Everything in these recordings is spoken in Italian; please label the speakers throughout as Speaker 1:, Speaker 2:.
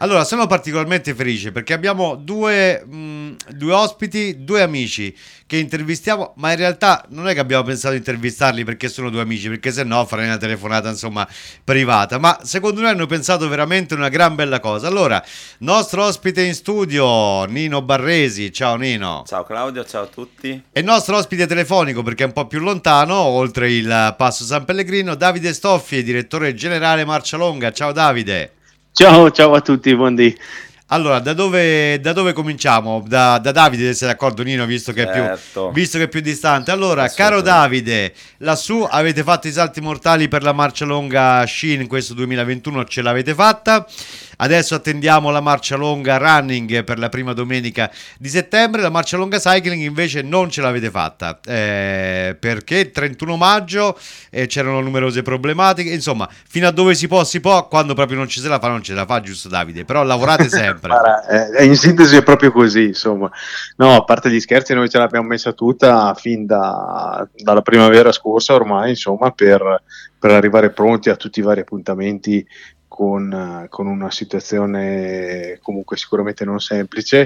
Speaker 1: Allora, sono particolarmente felice perché abbiamo due ospiti, due amici che intervistiamo, ma in realtà non è che abbiamo pensato di intervistarli perché sono due amici, perché se no farei una telefonata, insomma, privata, ma secondo noi hanno pensato veramente una gran bella cosa. Allora, nostro ospite in studio, Nino Barresi, ciao Nino.
Speaker 2: Ciao Claudio, ciao a tutti.
Speaker 1: E il nostro ospite telefonico, perché è un po' più lontano, oltre il Passo San Pellegrino, Davide Stoffi, direttore generale Marcialonga. Ciao Davide.
Speaker 3: Ciao, ciao a tutti, buondì.
Speaker 1: Allora, da dove cominciamo? Da Davide, sei d'accordo Nino,
Speaker 2: Certo,
Speaker 1: visto che è più distante. Allora, caro
Speaker 2: assolutamente.
Speaker 1: Davide, lassù avete fatto i salti mortali per la marcia longa sci in questo 2021, ce l'avete fatta. Adesso attendiamo la marcia longa running per la prima domenica di settembre. La marcia longa cycling invece non ce l'avete fatta perché il 31 maggio c'erano numerose problematiche. Insomma, fino a dove si può, quando proprio non ci se la fa, non ce la fa, giusto Davide? Però lavorate sempre.
Speaker 3: Guarda, in sintesi è proprio così, insomma. No, a parte gli scherzi, noi ce l'abbiamo messa tutta dalla primavera scorsa ormai, insomma, per arrivare pronti a tutti i vari appuntamenti con una situazione comunque sicuramente non semplice.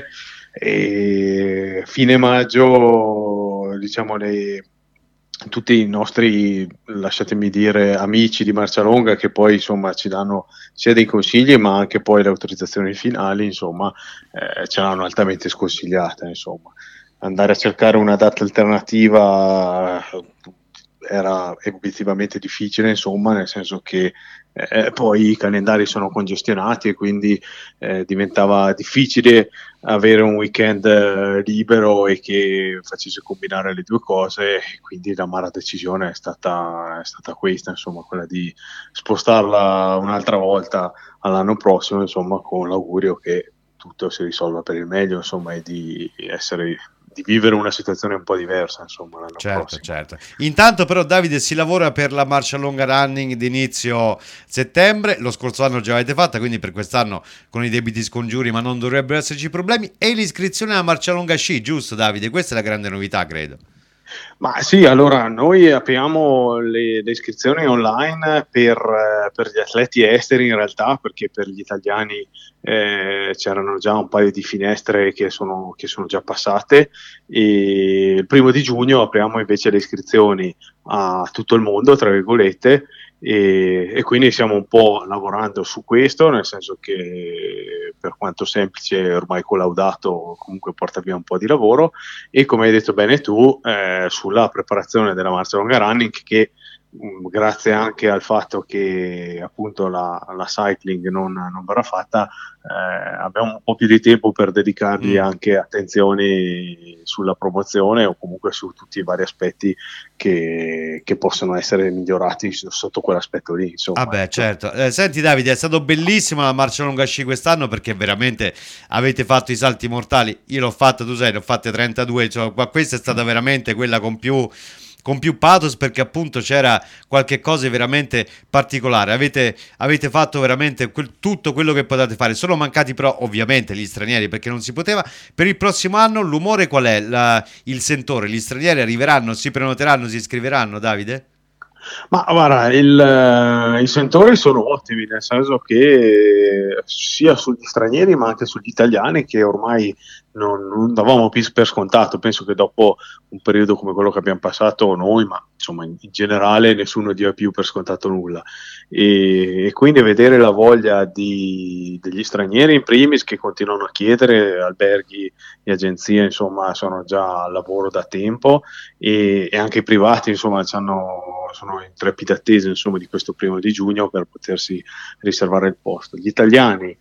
Speaker 3: E fine maggio, diciamo, tutti i nostri, lasciatemi dire, amici di Marcialonga che poi insomma ci danno sia dei consigli ma anche poi le autorizzazioni finali, insomma, ce l'hanno altamente sconsigliata, insomma. Andare a cercare una data alternativa era obiettivamente difficile, insomma, nel senso che poi i calendari sono congestionati e quindi diventava difficile avere un weekend libero e che facesse combinare le due cose, e quindi l'amara decisione è stata questa, insomma, quella di spostarla un'altra volta all'anno prossimo, insomma, con l'augurio che tutto si risolva per il meglio, insomma, e di vivere una situazione un po' diversa, insomma, l'anno
Speaker 1: Certo,
Speaker 3: prossimo.
Speaker 1: certo. Intanto però Davide si lavora per la marcia lunga running di inizio settembre, lo scorso anno già l'avete fatta, quindi per quest'anno con i debiti scongiuri ma non dovrebbero esserci problemi, e l'iscrizione alla marcia lunga sci, giusto Davide? Questa è la grande novità, credo.
Speaker 3: Ma sì, allora noi apriamo le iscrizioni online per gli atleti esteri in realtà, perché per gli italiani c'erano già un paio di finestre che sono già passate, e il 1° di giugno apriamo invece le iscrizioni a tutto il mondo, tra virgolette, e quindi stiamo un po' lavorando su questo, nel senso che per quanto semplice ormai collaudato comunque porta via un po' di lavoro, e come hai detto bene tu, sulla preparazione della Marcia Longa Running che grazie anche al fatto che appunto la cycling non verrà fatta, abbiamo un po' più di tempo per dedicargli
Speaker 1: Mm.
Speaker 3: anche attenzioni sulla promozione o comunque su tutti i vari aspetti che possono essere migliorati sotto quell'aspetto lì,
Speaker 1: Ah
Speaker 3: insomma,
Speaker 1: beh,
Speaker 3: ecco.
Speaker 1: certo. Senti Davide, è stato bellissimo la marcia lunga sci quest'anno perché veramente avete fatto i salti mortali. Io l'ho fatto, tu sai, ne ho fatte 32, cioè, ma questa è stata veramente quella con più pathos perché appunto c'era qualche cosa di veramente particolare. Avete fatto veramente tutto quello che potete fare. Sono mancati però ovviamente gli stranieri perché non si poteva. Per il prossimo anno l'umore qual è? Il sentore, gli stranieri arriveranno, si prenoteranno, si iscriveranno, Davide?
Speaker 3: Ma guarda, i sentori sono ottimi, nel senso che sia sugli stranieri ma anche sugli italiani che ormai non davamo più per scontato. Penso che dopo un periodo come quello che abbiamo passato noi, ma insomma in generale nessuno dia più per scontato nulla. E quindi vedere la voglia degli stranieri in primis che continuano a chiedere alberghi e agenzie, insomma, sono già al lavoro da tempo, e anche i privati insomma sono in trepida attesa insomma di questo 1° di giugno per potersi riservare il posto. Gli italiani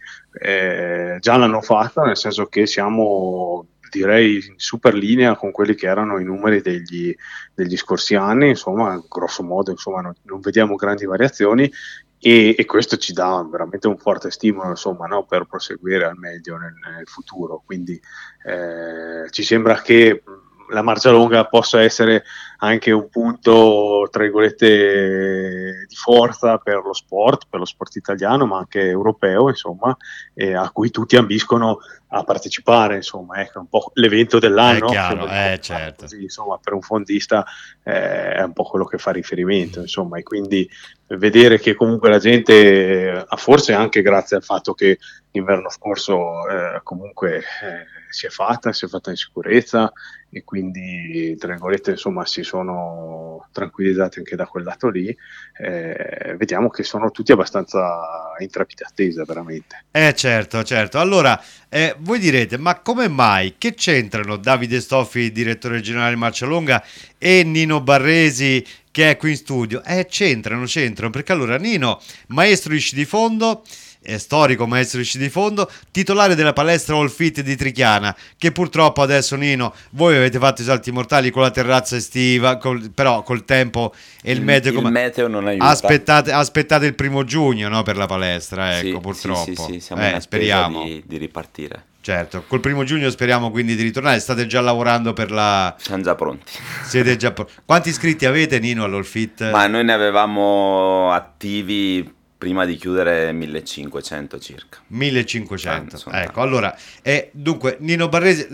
Speaker 3: già l'hanno fatto, nel senso che siamo, direi, in super linea con quelli che erano i numeri degli scorsi anni, insomma, grosso modo, insomma, non vediamo grandi variazioni, e questo ci dà veramente un forte stimolo, insomma, no, per proseguire al meglio nel futuro. Quindi ci sembra che la marcia longa possa essere anche un punto, tra virgolette, di forza per lo sport italiano, ma anche europeo, insomma, a cui tutti ambiscono a partecipare, insomma, ecco, un po' l'evento dell'anno,
Speaker 1: è chiaro, certo.
Speaker 3: così, insomma, per un fondista è un po' quello che fa riferimento, insomma, e quindi vedere che comunque la gente, forse anche grazie al fatto che l'inverno scorso comunque si è fatta in sicurezza, e quindi, tra virgolette, insomma, si sono tranquillizzati anche da quel lato lì. Vediamo che sono tutti abbastanza in trepida attesa, veramente.
Speaker 1: Certo. Allora, voi direte, ma come mai? Che c'entrano Davide Stoffi, direttore generale Marcialonga, e Nino Barresi, che è qui in studio? C'entrano, perché allora Nino, maestro di sci di fondo, storico maestro di sci di fondo, titolare della palestra All Fit di Trichiana, che purtroppo adesso, Nino, voi avete fatto i salti mortali con la terrazza estiva, però col tempo e il meteo,
Speaker 2: il meteo non aiuta.
Speaker 1: Aspettate il 1 giugno, no, per la palestra, ecco,
Speaker 2: sì,
Speaker 1: purtroppo.
Speaker 2: Sì, siamo in attesa
Speaker 1: speriamo
Speaker 2: di ripartire.
Speaker 1: Certo, col 1 giugno speriamo quindi di ritornare. State già lavorando per la...
Speaker 2: Siamo già pronti.
Speaker 1: Siete già pronti. Quanti iscritti avete, Nino, all'All Fit?
Speaker 2: Ma noi ne avevamo attivi prima di chiudere 1500 circa.
Speaker 1: 1500, ecco. Allora, dunque, Nino Barresi,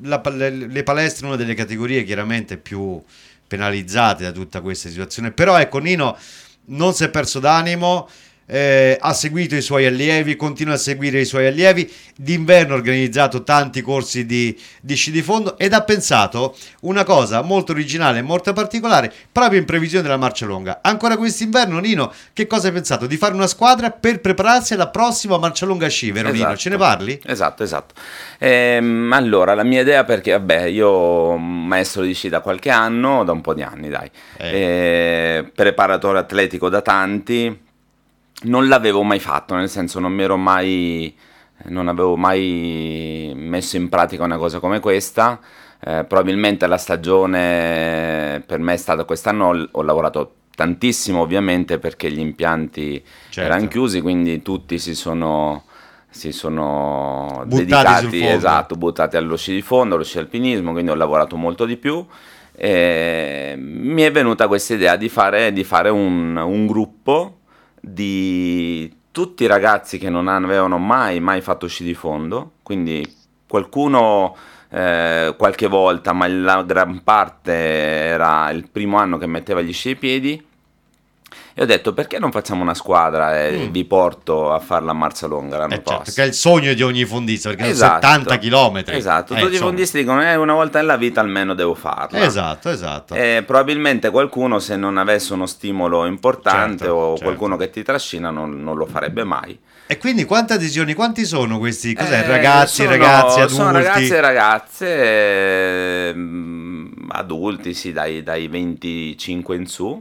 Speaker 1: le palestre, una delle categorie chiaramente più penalizzate da tutta questa situazione, però ecco, Nino non si è perso d'animo, ha seguito i suoi allievi, continua a seguire i suoi allievi, d'inverno ha organizzato tanti corsi di sci di fondo ed ha pensato una cosa molto originale e molto particolare proprio in previsione della Marcialonga. Ancora quest'inverno, Nino, che cosa hai pensato? Di fare una squadra per prepararsi alla prossima Marcialonga sci, vero? Esatto. Nino, ce ne parli?
Speaker 2: Esatto. Allora, la mia idea, perché io maestro di sci da qualche anno, da un po' di anni, dai, preparatore atletico da tanti. Non l'avevo mai fatto, nel senso non avevo mai messo in pratica una cosa come questa. Probabilmente la stagione per me è stata quest'anno, ho lavorato tantissimo ovviamente perché gli impianti erano chiusi, quindi tutti si sono dedicati, buttati allo sci di fondo, allo sci alpinismo, quindi ho lavorato molto di più. Mi è venuta questa idea di fare un gruppo di tutti i ragazzi che non avevano mai fatto sci di fondo, quindi qualcuno qualche volta, ma la gran parte era il primo anno che metteva gli sci ai piedi, e ho detto perché non facciamo una squadra e vi porto a fare la Marcialonga l'anno prossimo.
Speaker 1: Che è il sogno di ogni fondista, perché sono 70 chilometri.
Speaker 2: Esatto, tutti i fondisti dicono una volta nella vita almeno devo farla.
Speaker 1: Esatto.
Speaker 2: Probabilmente qualcuno, se non avesse uno stimolo importante qualcuno che ti trascina, non lo farebbe mai.
Speaker 1: E quindi quante adesioni, quanti sono questi? Cos'è? Ragazzi, adulti?
Speaker 2: Sono ragazzi e ragazze, adulti, sì, dai 25 in su.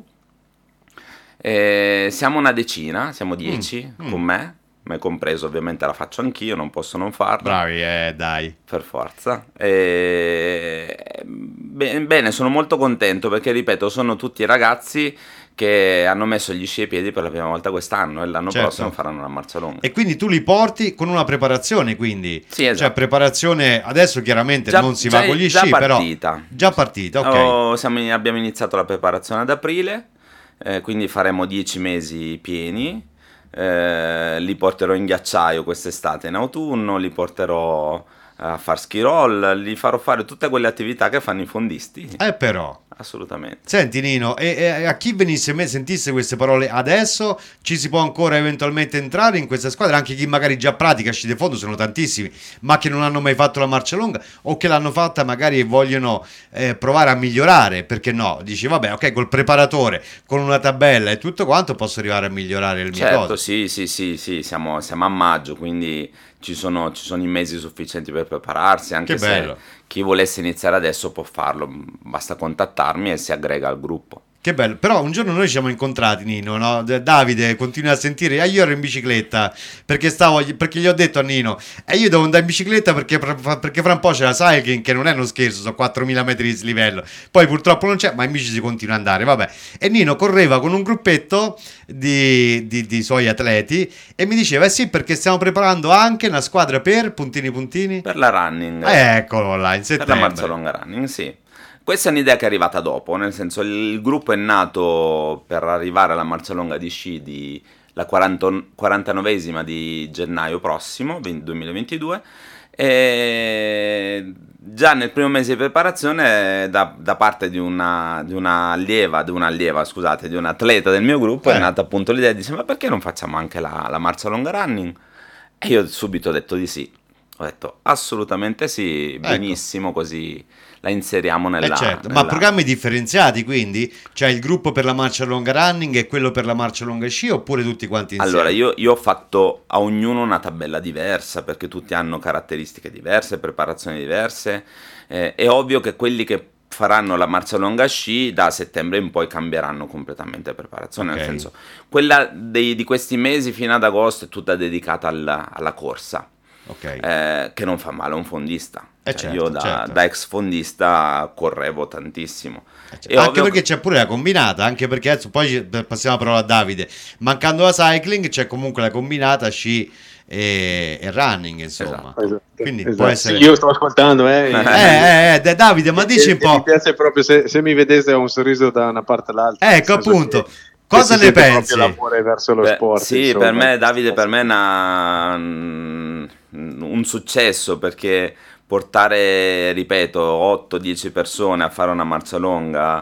Speaker 2: Siamo una decina, siamo 10 con me compreso, ovviamente la faccio anch'io, non posso non farla.
Speaker 1: Bravi, dai.
Speaker 2: Per forza. Bene, sono molto contento perché, ripeto, sono tutti ragazzi che hanno messo gli sci ai piedi per la prima volta quest'anno e l'anno prossimo faranno una Marcialonga.
Speaker 1: E quindi tu li porti con una preparazione, quindi?
Speaker 2: Sì, esatto.
Speaker 1: Cioè preparazione, adesso chiaramente non si va con gli sci, però... Già partita, ok.
Speaker 2: Abbiamo iniziato la preparazione ad aprile. Quindi faremo 10 mesi pieni, li porterò in ghiacciaio quest'estate in autunno, li porterò a far ski roll, li farò fare tutte quelle attività che fanno i fondisti.
Speaker 1: Però
Speaker 2: assolutamente.
Speaker 1: Senti Nino, e a chi sentisse queste parole adesso, ci si può ancora eventualmente entrare in questa squadra? Anche chi magari già pratica sci di fondo, sono tantissimi, ma che non hanno mai fatto la Marcialonga o che l'hanno fatta magari e vogliono provare a migliorare, perché no? Dici vabbè, ok, col preparatore, con una tabella e tutto quanto posso arrivare a migliorare il mio cosa.
Speaker 2: Sì, siamo a maggio, quindi ci sono i mesi sufficienti per prepararsi, anche
Speaker 1: che bello.
Speaker 2: Se chi volesse iniziare adesso può farlo, basta contattarmi e si aggrega al gruppo.
Speaker 1: Che bello, però un giorno noi ci siamo incontrati, Nino, no? Davide continua a sentire, io ero in bicicletta, perché gli ho detto a Nino, io devo andare in bicicletta perché fra un po' c'è la cycling, che non è uno scherzo, sono 4.000 metri di slivello, poi purtroppo non c'è, ma in bici si continua ad andare, vabbè. E Nino correva con un gruppetto di suoi atleti e mi diceva, sì, perché stiamo preparando anche una squadra per puntini.
Speaker 2: Per la running.
Speaker 1: Eccolo là, in settembre.
Speaker 2: Per la Marcialonga running, sì. Questa è un'idea che è arrivata dopo, nel senso il gruppo è nato per arrivare alla marcia lunga di sci la 49esima di gennaio prossimo, 2022, e già nel primo mese di preparazione da parte di un atleta del mio gruppo è nata appunto l'idea di dire: ma perché non facciamo anche la marcia lunga running? E io subito ho detto di sì, ho detto assolutamente sì, benissimo, così la inseriamo
Speaker 1: certo. Ma programmi differenziati, quindi? Cioè il gruppo per la marcia lunga running e quello per la marcia lunga sci, oppure tutti quanti insieme?
Speaker 2: Allora, io ho fatto a ognuno una tabella diversa, perché tutti hanno caratteristiche diverse, preparazioni diverse. È ovvio che quelli che faranno la marcia lunga sci da settembre in poi cambieranno completamente preparazione, nel senso, quella di questi mesi fino ad agosto è tutta dedicata alla corsa. Che non fa male a un fondista. Io da ex fondista correvo tantissimo.
Speaker 1: Anche perché c'è pure la combinata, anche perché adesso poi passiamo la parola a Davide. Mancando la cycling c'è comunque la combinata sci e running, insomma.
Speaker 3: Esatto.
Speaker 1: Quindi
Speaker 3: Esatto.
Speaker 1: può essere...
Speaker 3: Sì, io sto ascoltando,
Speaker 1: Davide, ma dici un po'.
Speaker 3: Mi piace proprio se mi vedeste un sorriso da una parte all'altra.
Speaker 1: Ecco, appunto. Cosa ne pensi?
Speaker 3: L'amore verso lo sport.
Speaker 2: Sì,
Speaker 3: insomma.
Speaker 2: per me, Davide, per me è un successo, perché portare, ripeto, 8-10 persone a fare una marcia lunga,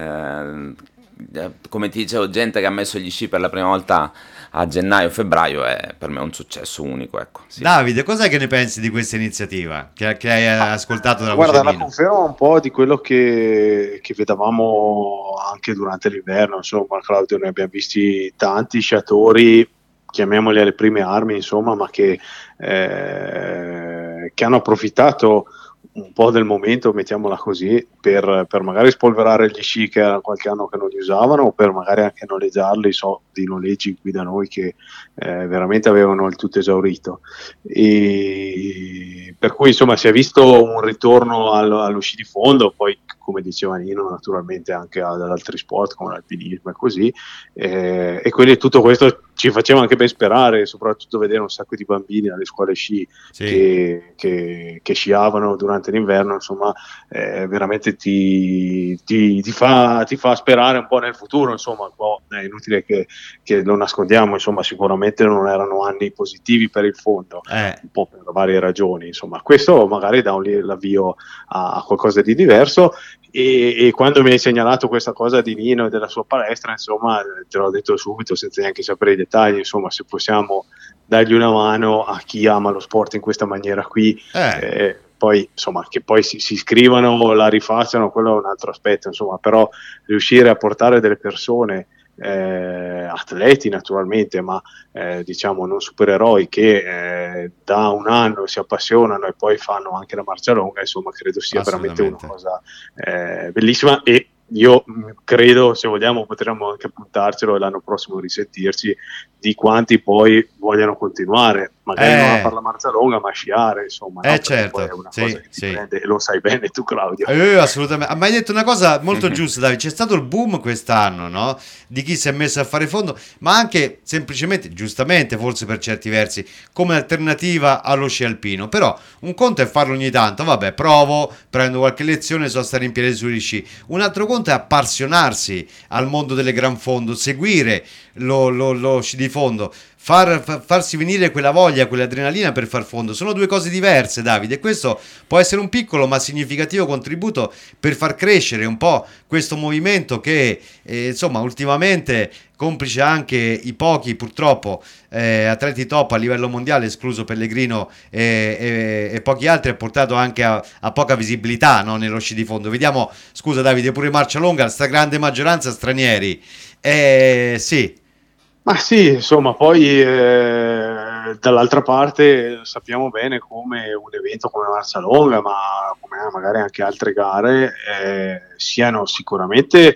Speaker 2: come ti dicevo, gente che ha messo gli sci per la prima volta a gennaio-febbraio, è per me un successo unico, ecco. Sì.
Speaker 1: Davide, cos'è che ne pensi di questa iniziativa che hai ascoltato dalla
Speaker 3: Guarda,
Speaker 1: voce
Speaker 3: la conferma un po' di quello che vedevamo anche durante l'inverno, insomma, Claudio, ne abbiamo visti tanti sciatori, chiamiamoli alle prime armi, insomma, ma che hanno approfittato un po' del momento, mettiamola così, per magari spolverare gli sci che era qualche anno che non li usavano, o per magari anche noleggiarli. So di noleggi qui da noi che veramente avevano il tutto esaurito, e per cui insomma si è visto un ritorno allo sci di fondo, poi come diceva Nino naturalmente anche ad altri sport come l'alpinismo e così, e quindi tutto questo ci faceva anche ben sperare, soprattutto vedere un sacco di bambini alle scuole sci che sciavano durante l'inverno, insomma, veramente ti fa sperare un po' nel futuro, insomma. Un po', è inutile che lo nascondiamo, insomma, sicuramente non erano anni positivi per il fondo, un po' per varie ragioni, insomma. Questo magari dà l'avvio a qualcosa di diverso. E quando mi hai segnalato questa cosa di Nino e della sua palestra, insomma, te l'ho detto subito senza neanche sapere i dettagli, insomma, se possiamo dargli una mano a chi ama lo sport in questa maniera qui, poi insomma, che poi si iscrivano, la rifacciano, quello è un altro aspetto, insomma, però riuscire a portare delle persone, atleti naturalmente, ma diciamo non supereroi, che da un anno si appassionano e poi fanno anche la marcia lunga, insomma, credo sia veramente una cosa bellissima. E io credo, se vogliamo, potremmo anche appuntarcelo e l'anno prossimo risentirci, di quanti poi vogliano continuare, magari non a fare la marcia lunga, ma a sciare, insomma, no?
Speaker 1: Certo,
Speaker 3: è una cosa che ti prende, e lo sai bene tu, Claudio.
Speaker 1: Assolutamente. Ma hai detto una cosa molto giusta, Davide. C'è stato il boom quest'anno, no? Di chi si è messo a fare fondo, ma anche semplicemente, giustamente, forse per certi versi, come alternativa allo sci alpino. Però un conto è farlo ogni tanto, vabbè, provo, prendo qualche lezione, so stare in piedi sugli sci. Un altro conto è appassionarsi al mondo delle gran fondo, seguire lo sci di fondo, farsi venire quella voglia, quell'adrenalina per far fondo. Sono due cose diverse, Davide, e questo può essere un piccolo ma significativo contributo per far crescere un po' questo movimento che insomma ultimamente, complice anche i pochi purtroppo atleti top a livello mondiale, escluso Pellegrino e pochi altri, ha portato anche a poca visibilità, no, nello sci di fondo. Vediamo, scusa Davide, pure marcia lunga, stragrande maggioranza stranieri. Sì.
Speaker 3: Ma sì, insomma, poi dall'altra parte sappiamo bene come un evento come Marcia Longa, ma come magari anche altre gare, siano sicuramente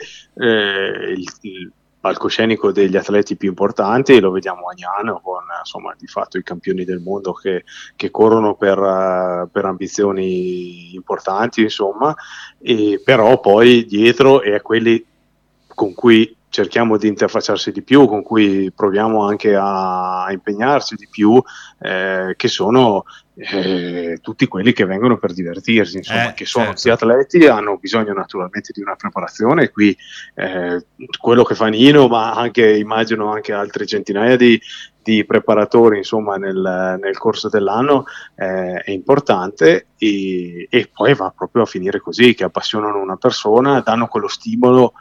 Speaker 3: il palcoscenico degli atleti più importanti. Lo vediamo a Gnano con, insomma, di fatto i campioni del mondo che corrono per ambizioni importanti, insomma, e però poi dietro è quelli con cui cerchiamo di interfacciarsi di più, con cui proviamo anche a impegnarci di più, che sono tutti quelli che vengono per divertirsi, insomma, che sono sia atleti, hanno bisogno naturalmente di una preparazione, e qui quello che fa Nino, ma anche immagino anche altre centinaia di preparatori, insomma, nel corso dell'anno, è importante, e poi va proprio a finire così, che appassionano una persona, danno quello stimolo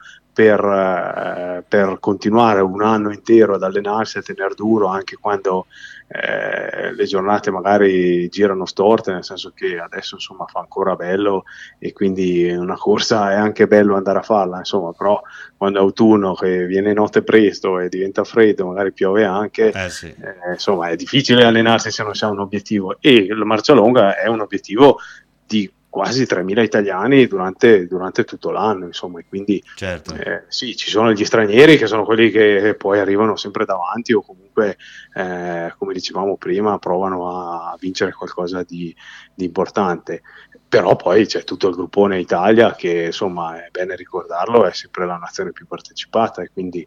Speaker 3: per continuare un anno intero ad allenarsi, a tenere duro, anche quando le giornate magari girano storte, nel senso che adesso insomma fa ancora bello, e quindi una corsa è anche bello andare a farla, insomma, però quando è autunno, che viene notte presto e diventa freddo, magari piove anche,
Speaker 1: sì.
Speaker 3: Insomma è difficile allenarsi se non si ha un obiettivo, e la marcia lunga è un obiettivo di quasi 3.000 italiani durante tutto l'anno, insomma, e quindi
Speaker 1: certo.
Speaker 3: sì, ci sono gli stranieri che sono quelli che poi arrivano sempre davanti, o comunque, come dicevamo prima, provano a vincere qualcosa di importante, però poi c'è tutto il gruppone Italia, che insomma è bene ricordarlo, è sempre la nazione più partecipata, e quindi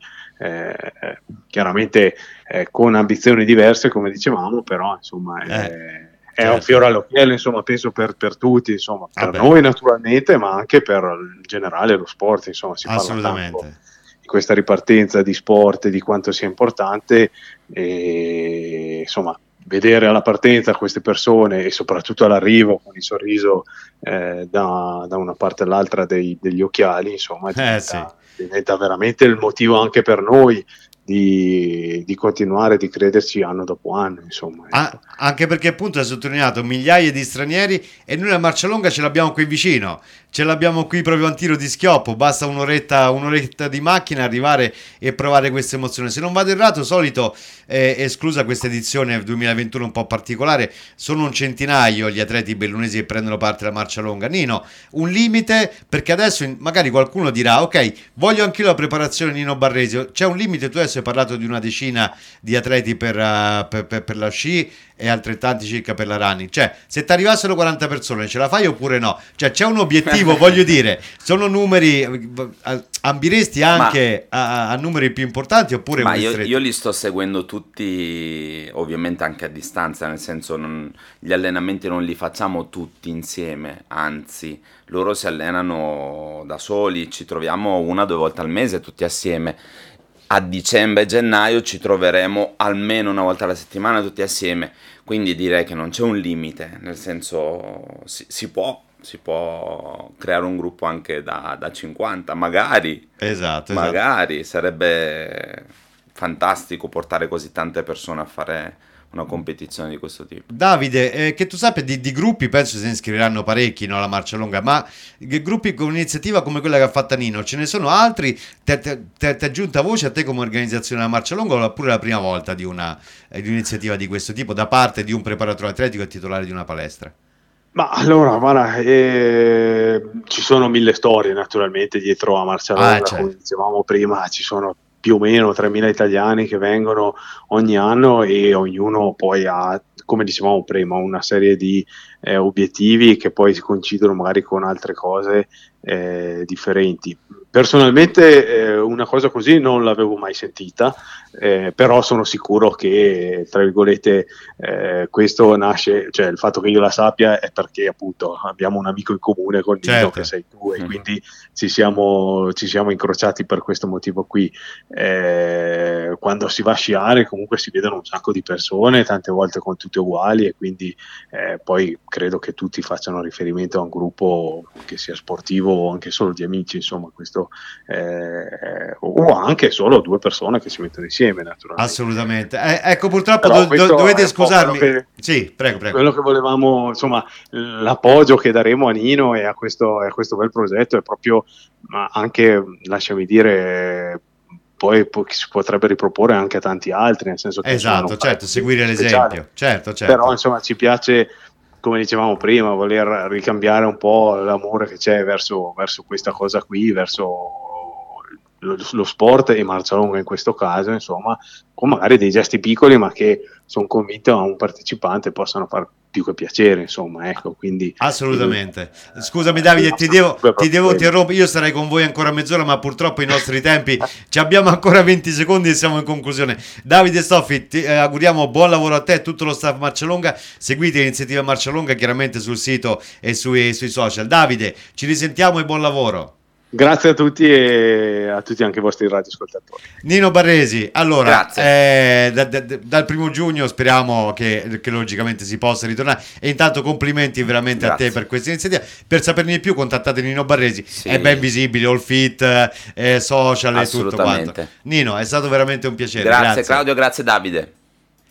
Speaker 3: chiaramente con ambizioni diverse, come dicevamo, però insomma è un fiore all'occhiello, insomma, penso per tutti, insomma, per noi naturalmente, ma anche per in generale lo sport, insomma, si parla tanto di questa ripartenza di sport e di quanto sia importante, e insomma vedere alla partenza queste persone, e soprattutto all'arrivo con il sorriso da una parte all'altra degli occhiali, insomma, diventa veramente il motivo anche per noi di continuare, di crederci anno dopo anno, insomma.
Speaker 1: Anche perché appunto hai sottolineato migliaia di stranieri, e noi la marcia lunga ce l'abbiamo qui vicino, ce l'abbiamo qui proprio a tiro di schioppo, basta un'oretta di macchina arrivare e provare questa emozione. Se non vado errato, solito, esclusa questa edizione 2021 un po' particolare, sono un centinaio gli atleti bellunesi che prendono parte alla marcia lunga. Nino, un limite, perché adesso magari qualcuno dirà ok, voglio anch'io la preparazione Nino Barresi, c'è un limite? Tu adesso hai parlato di una decina di atleti per la sci e altrettanti circa per la running, cioè se ti arrivassero 40 persone ce la fai oppure no? Cioè c'è un obiettivo, voglio dire, sono numeri, ambiresti anche a numeri più importanti oppure
Speaker 2: io li sto seguendo tutti, ovviamente anche a distanza, nel senso gli allenamenti non li facciamo tutti insieme, anzi loro si allenano da soli, ci troviamo 1 o 2 volte al mese tutti assieme. A dicembre e gennaio ci troveremo almeno 1 volta alla settimana tutti assieme, quindi direi che non c'è un limite, nel senso si può creare un gruppo anche da 50, magari, magari sarebbe fantastico portare così tante persone a fare una competizione di questo tipo.
Speaker 1: Davide, che tu sappia di gruppi, penso se ne iscriveranno parecchi, no, alla marcia lunga, ma gruppi con un'iniziativa come quella che ha fatta Nino, ce ne sono altri? Ti è giunta voce a te come organizzazione della marcia lunga, oppure la prima volta di un'iniziativa di questo tipo da parte di un preparatore atletico e titolare di una palestra?
Speaker 3: Ma allora, guarda, ci sono 1000 storie naturalmente dietro a marcia lunga, come dicevamo prima, ci sono più o meno 3.000 italiani che vengono ogni anno, e ognuno poi ha, come dicevamo prima, una serie di obiettivi che poi si coincidono magari con altre cose differenti. Personalmente una cosa così non l'avevo mai sentita, però sono sicuro che, tra virgolette, questo nasce, cioè il fatto che io la sappia è perché appunto abbiamo un amico in comune con Nino, che sei tu, e quindi ci siamo incrociati per questo motivo qui. Quando si va a sciare comunque si vedono un sacco di persone, tante volte con tutte uguali, e quindi poi credo che tutti facciano riferimento a un gruppo che sia sportivo o anche solo di amici, insomma, questo o anche solo 2 persone che si mettono insieme, naturalmente.
Speaker 1: Assolutamente. Ecco, purtroppo dovete scusarmi. Sì, prego.
Speaker 3: Quello che volevamo, insomma, l'appoggio che daremo a Nino e a questo bel progetto è proprio, ma anche, lasciami dire, poi si potrebbe riproporre anche a tanti altri, nel senso che
Speaker 1: certo, seguire l'esempio, certo.
Speaker 3: Però insomma ci piace, come dicevamo prima, voler ricambiare un po' l'amore che c'è verso questa cosa qui, verso lo sport e marcia lunga in questo caso, insomma, con magari dei gesti piccoli, ma che sono convinto a un partecipante possano far tutti con piacere, insomma, ecco, quindi
Speaker 1: assolutamente. Scusami Davide, ti devo interrompere, io sarei con voi ancora mezz'ora, ma purtroppo i nostri tempi ci abbiamo ancora 20 secondi e siamo in conclusione. Davide Stoffi, ti auguriamo buon lavoro a te e tutto lo staff Marcialonga. Seguite l'iniziativa Marcialonga chiaramente sul sito e sui social. Davide, ci risentiamo e buon lavoro.
Speaker 3: Grazie a tutti e a tutti anche i vostri radioascoltatori.
Speaker 1: Nino Barresi, allora dal 1 giugno speriamo che logicamente si possa ritornare, e intanto complimenti veramente a te per questa iniziativa. Per saperne di più contattate Nino Barresi, è ben visibile, all fit, social e tutto quanto. Nino, è stato veramente un piacere.
Speaker 2: Grazie Claudio, grazie Davide.